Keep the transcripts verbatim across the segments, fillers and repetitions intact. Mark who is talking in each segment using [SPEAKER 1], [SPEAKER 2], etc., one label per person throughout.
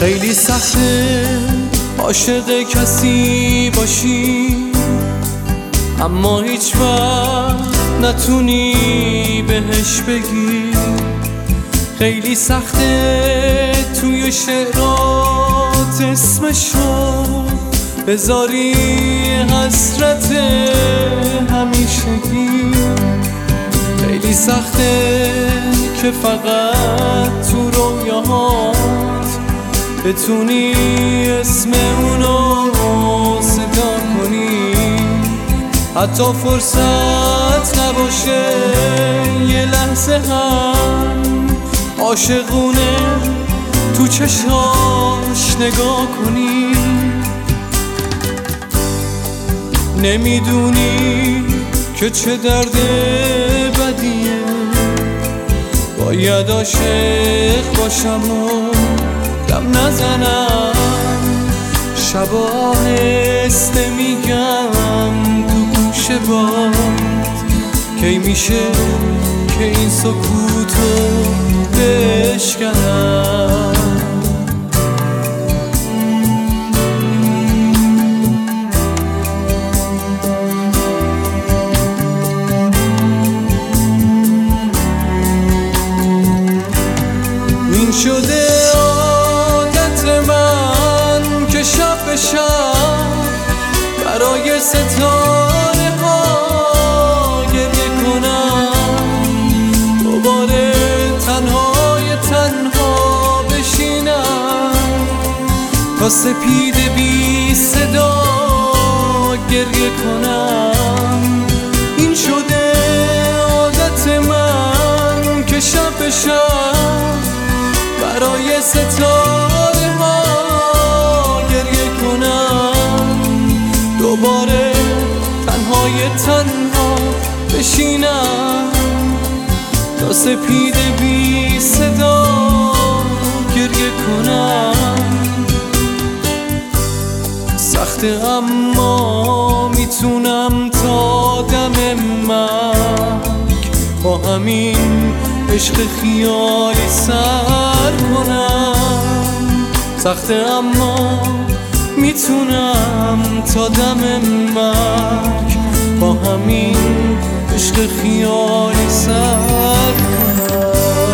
[SPEAKER 1] خیلی سخته عاشق کسی باشی اما هیچ وقت نتونی بهش بگی. خیلی سخته توی شعرات اسمشو بذاری حسرت همیشگی. خیلی سخته که فقط تو رویاهات بتونی اسم اونو صدا کنی، حتی فرصت نباشه یه لحظه هم عاشقونه تو چشاش نگاه کنی. نمیدونی که چه درد بدیه باید عاشق باشم و دم نزنم، شب آهسته میگم تو گوش باد کی میشه که این سکوتو بشکنم. این شده عادت من که شب به شب برای ستاره ها گریه کنم، دوباره تنهای تنها بشینم تا سپید بی صدا گریه کنم. این شده عادت من که شب به شب برای ستاره ها گریه کنم، دوباره تنهای تنها بشینم تا سپید بی صدا گریه کنم. سخته اما میتونم تا دم مرگ با همین عشق خیالی سر کنم. سخته اما میتونم تا دم مرگ با همین عشق خیالی سر کنم.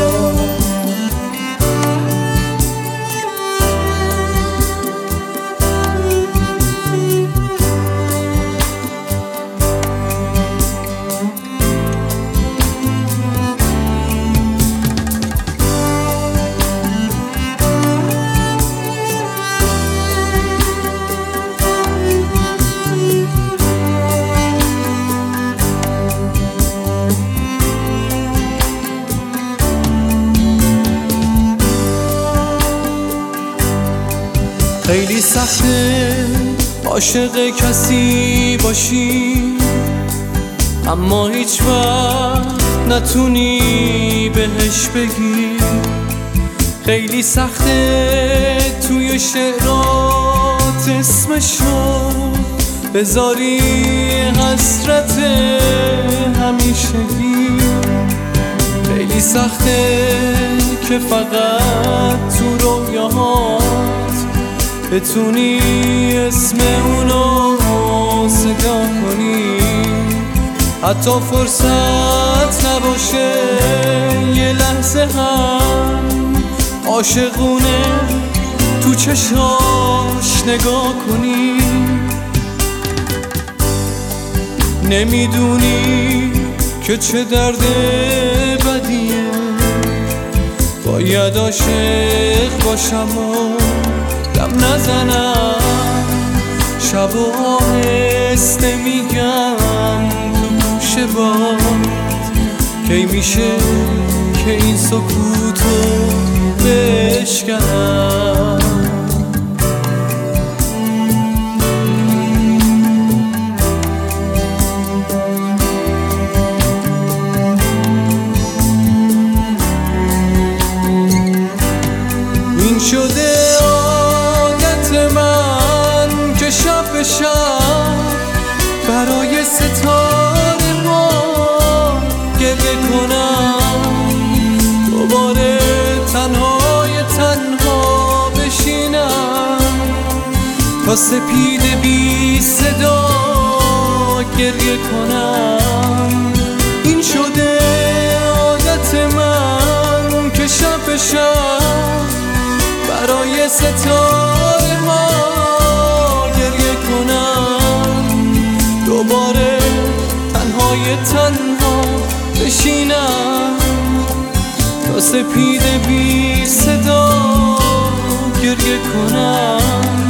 [SPEAKER 1] خیلی سخته عاشق کسی باشی اما هیچ وقت نتونی بهش بگی. خیلی سخته توی شعرات اسمشو بذاری حسرت همیشگی. خیلی سخته که فقط تو رویاهات بتونی اسم اونو صدا کنی، حتی فرصت نباشه یه لحظه هم عاشقونه تو چشاش نگاه کنی. نمیدونی که چه درد بدیه باید عاشق باشم و دم نزنم، شب آهسته میگم تو گوش باد کی میشه که این سکوتو بشکنم. این شده عادت من که شب به شب برای ستاره ها گریه کنم، دوباره تنهای تنها بشینم تا سپیده بی صدا گریه کنم. این شده عادت من که شب به شب برای ستاره ما گریه کنم. دوباره تنهای تنها بشینم تا سپیده بی صدا گریه کنم.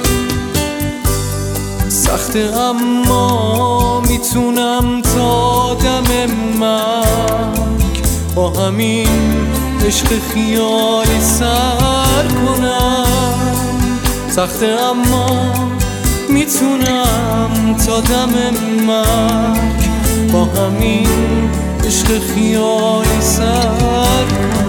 [SPEAKER 1] سخته اما میتونم تا دم مرگ با همین عشق خیالی سر کنم. سخته اما میتونم تا دم مرگ با همین عشق خیالی سر کنم.